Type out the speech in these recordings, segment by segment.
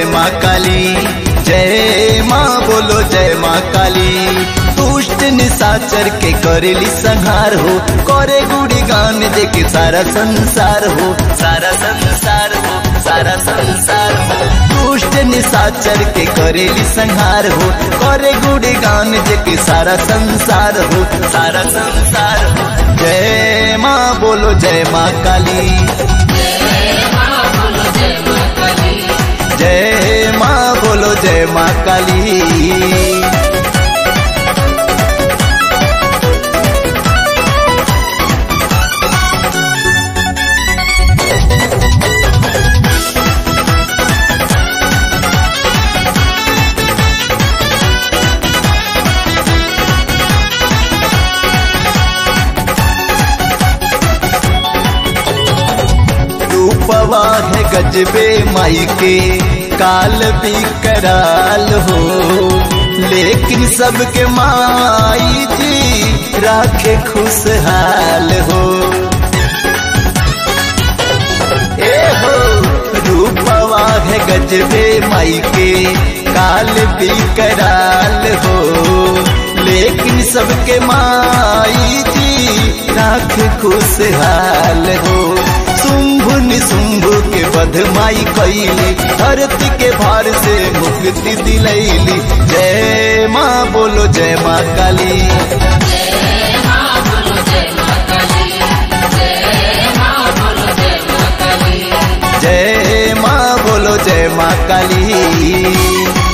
माँ काली, जय माँ बोलो जय माँ काली। दुष्ट निशाचर के करेली संहार हो, करे गुड़ी गान देके सारा संसार हो, सारा संसार हो, सारा संसार हो। दुष्ट निशाचर के करेली संहार हो, करे गुड़ी गान देके सारा संसार हो, सारा संसार हो। जय माँ बोलो जय माँ काली, जय माँ बोलो जय माँ काली, जय माँ बोलो जय माँ काली। रूपवा है गजबे माई के, काल भी कराल हो, लेकिन सबके माई जी राखे खुशहाल हो। ए हो रूपवा है गजबे माई के, काल भी कराल हो, लेकिन सबके माई जी राखे खुशहाल हो। शुंभ निशुंभ के वध माई कैली, धरती के भार से मुक्ति दिलैली। जय माँ बोलो जय माँ काली, जय माँ बोलो जय माँ काली, जय माँ बोलो जय माँ काली। जय माँ बोलो जय माँ काली।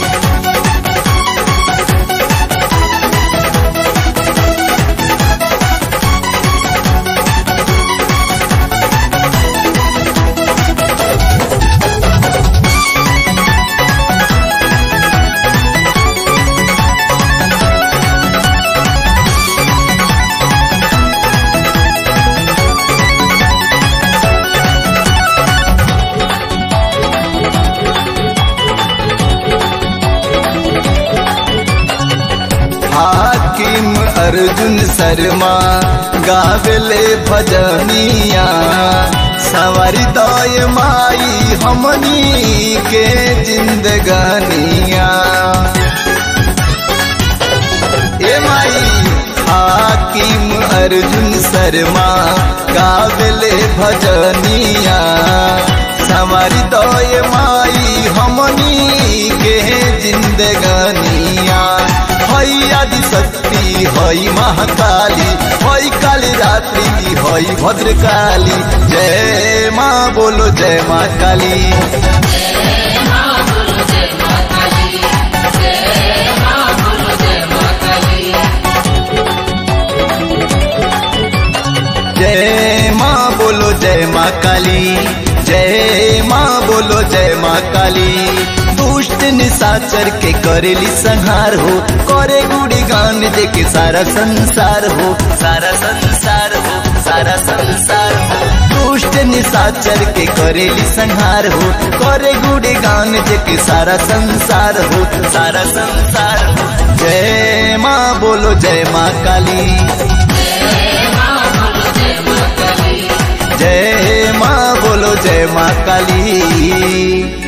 हाकिम अर्जुन शर्मा गावेले भजनिया, सवारी दय माई हमनी के जिंदगानिया। ए माई हाकिम अर्जुन शर्मा गावेले भजनिया, सवारी दय माई हमनी के जिंदगानिया। हई आदि शक्ति हई महाकाली, हई काली रात्रि हई भद्रकाली। जय माँ बोलो जय माँ काली, जय माँ बोलो जय माँ काली, जय माँ बोलो जय माँ काली। जय माँ बोलो जय माँ काली, जय माँ बोलो जय माँ काली। दुष्ट निशाचर के करेली संहार हो, करे गुड़ी गान देके सारा संसार हो, सारा संसार हो, सारा संसार हो। दुष्ट निशाचर के करेली संहार हो, करे गुड़ी गान देके सारा संसार हो, सारा संसार हो। जय माँ बोलो जय माँ काली, जय माँ बोलो जय माँ काली, जय माँ बोलो जय माँ काली।